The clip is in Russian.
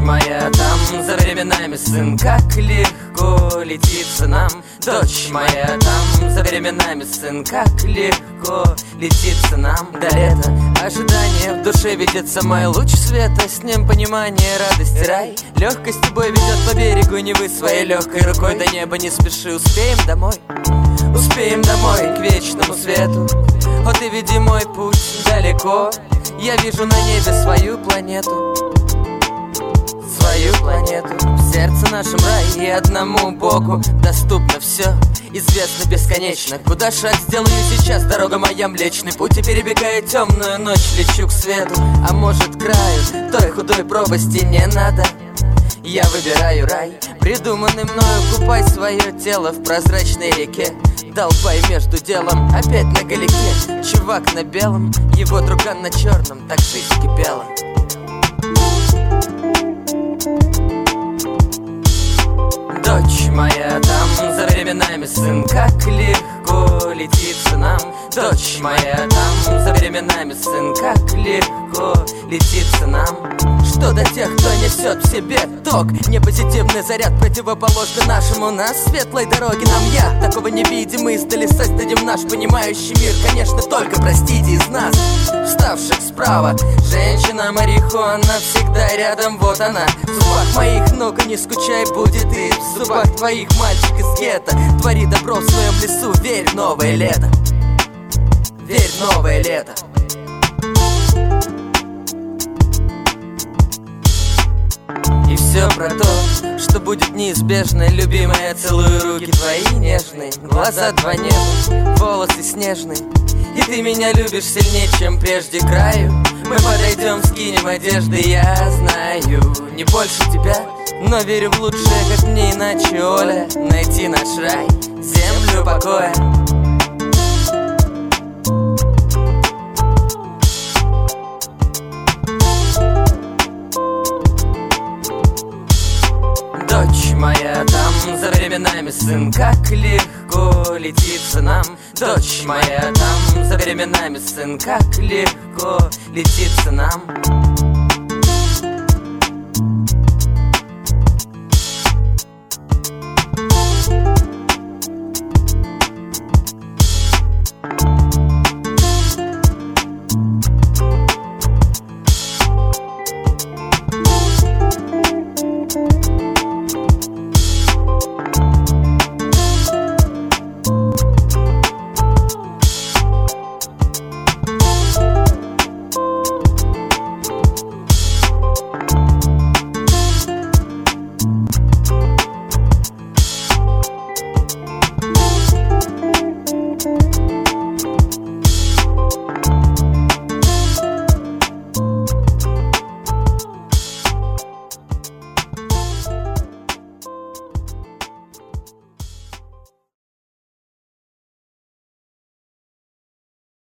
моя, там за временами, сын, как легко летится нам. Дочь моя, там за временами, сын, как легко летится нам до лета. Ожидание в душе видится мой луч света, с ним понимание, радость, рай. Легкость тобой ведет по берегу Невы своей легкой рукой до неба. Не спеши, успеем домой, успеем домой к вечному свету. О, ты веди мой путь далеко, я вижу на небе свою планету. Свою планету. В сердце нашем рай, и одному Богу доступно все, известно бесконечно. Куда шаг сделаю сейчас, дорога моя Млечный Путь. И перебегая темную ночь, лечу к свету. А может, к краю той худой пропасти не надо. Я выбираю рай, придуманный мною. Купай свое тело в прозрачной реке. Долбай между делом, опять на галике. Чувак на белом, его друган на черном. Так жизнь кипела. Дочь моя, там за временами, сын, как легко летится нам. Дочь моя, там за временами, сын, как легко летится нам. Что до тех, кто несет в себе ток, не позитивный заряд, противоположный нашему. На светлой дороге нам я такого не видим. Мы издали создадим наш понимающий мир. Конечно, только простите из нас, вставших справа. Женщина марихуана всегда рядом, вот она. В зубах моих, ну-ка не скучай, будет и в зубах твоих. Мальчик из гетто твори добро в своем лесу. Верь в новое лето, верь в новое лето. И все про то, что будет неизбежно. Любимая, целую руки твои нежные, глаза два неба, волосы снежные. И ты меня любишь сильнее, чем прежде краю. Мы подойдем, скинем одежды, я знаю, не больше тебя, но верю в лучшее, как мне иначе, Оля. Найти наш рай, землю покоя. Дочь моя, там за временами, сын, как легко летится нам. Дочь моя, там за временами, сын, как легко летится нам.